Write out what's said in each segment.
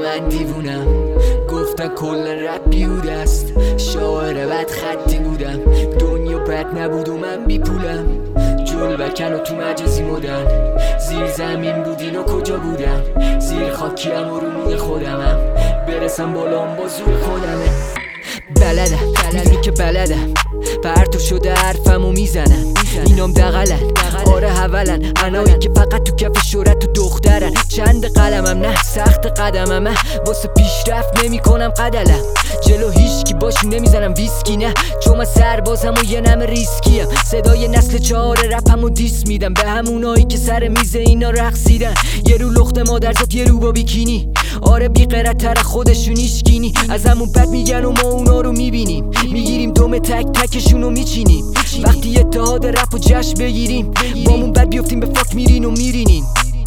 من دیوونم، گفتن کل رپ بیهوده است. شاعر بد خطی بودم، دنیا بد نبود و من بی پولم. جل بکن و تو مجازی مدن، زیر زمین بودین و کجا بودم؟ زیر خاکیم و رو موی خودمم، برسم بالام با زور خودمه. بلدم میدونی که بلدم، پرتو شده حرفم و میزنم. اینام دقلن آره هولن، انایی که فقط تو کف شهرت تو دخترن. چند قلمم نه سخت قدمم، واسه پیشرفت نمی کنم قدلم. جلو هیچکی باشون نمیزنم ویسکی نه، چون من سربازم و یه نم ریسکیم. صدای نسل 4 رپم و دیس میدم به همونایی که سر میز اینا رقصیدن. یه رو لخت مادرزاد یه رو با بیکینی، آره بی غیرت‌تر خودشون ایشکینی. از همون بد میگن و ما اونا رو میبینیم، میگیریم دوم تک تکشون رو میچینیم. وقتی اتحاد رپ و جشن بگیریم، بامون بد بیفتیم به فاک میرین و میرینین.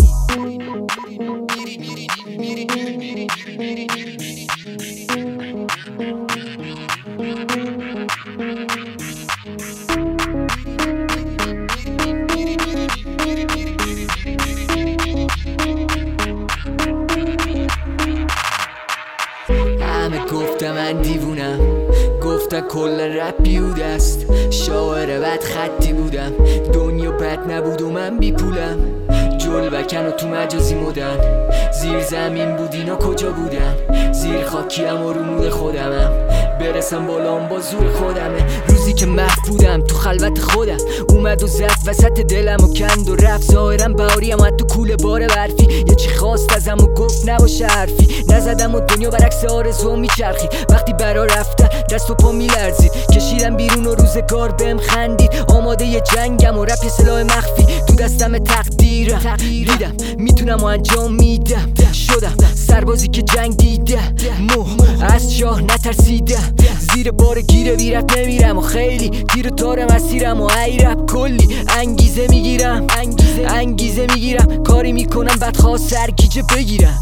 همه گفتم من دیوونم، گفتن کل رپ بیهوده است. شاعر بد خطی بودم، دنیا بد نبود و من بی پولم. جل بکن و تو مجازی مدن، زیر زمین بودین و کجا بودم؟ زیر خاکیم و رو موی خودمم، برسم بالام با زور خودمه. روزی که محو بودم تو خلوت خودم، اومد و زد وسط دلم و کند و رفت. ظاهرم بهاریم و تو کوله بار برفی، یه چی خواست ازم و گفت نباشه حرفی. نزدم و دنیا برعکس آرزو میچرخید، وقتی برا رفتن دست و پا میلرزید. کشیدم بیرون و روزگار بهم خندید، آماده یه جنگم و رپ سلاح مخفی. تو دستم تقدیرم دیدم میتونم و انجام میدم. شدم سربازی که جنگ دیده، از شاه نترسیدم. زیر بار گیره ویرت نمیرم و خیلی تیر و تار مسیرم و ای رپ کلی انگیزه میگیرم. کاری میکنم بدخواست سرگیجه بگیرم.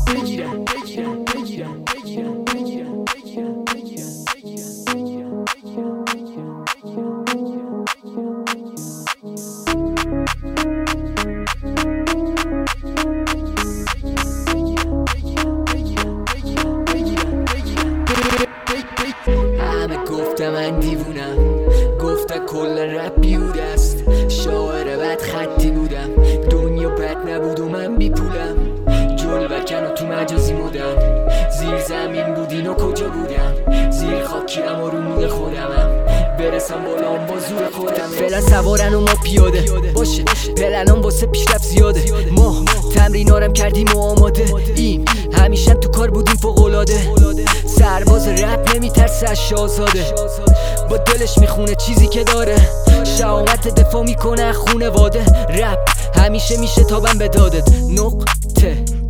همه گفتم من دیوونم، گفتن کل رپ بیهوده است. شاعر بد خطی بودم، دنیا بد نبود و من بی پولم. جل بکن و تو مجازی مدن، زیر زمین بودین و کجا بودم؟ زیر خاکیم و رو موی خودمم، برسم بالام با زور خودمه. فعلا سوارن و ما پیاده باشه، پلنام واسه پیشرفت زیاده. ما تمرینارم کردیم و آماده ایم، همیشه تو کار بودیم فوق‌العاده. سرباز رپ نمیترسه از شاهزاده، با دلش میخونه چیزی که داره. شهامت دفاع میکنه خونه واده، رپ همیشه میشه تابم به دادت. نقطه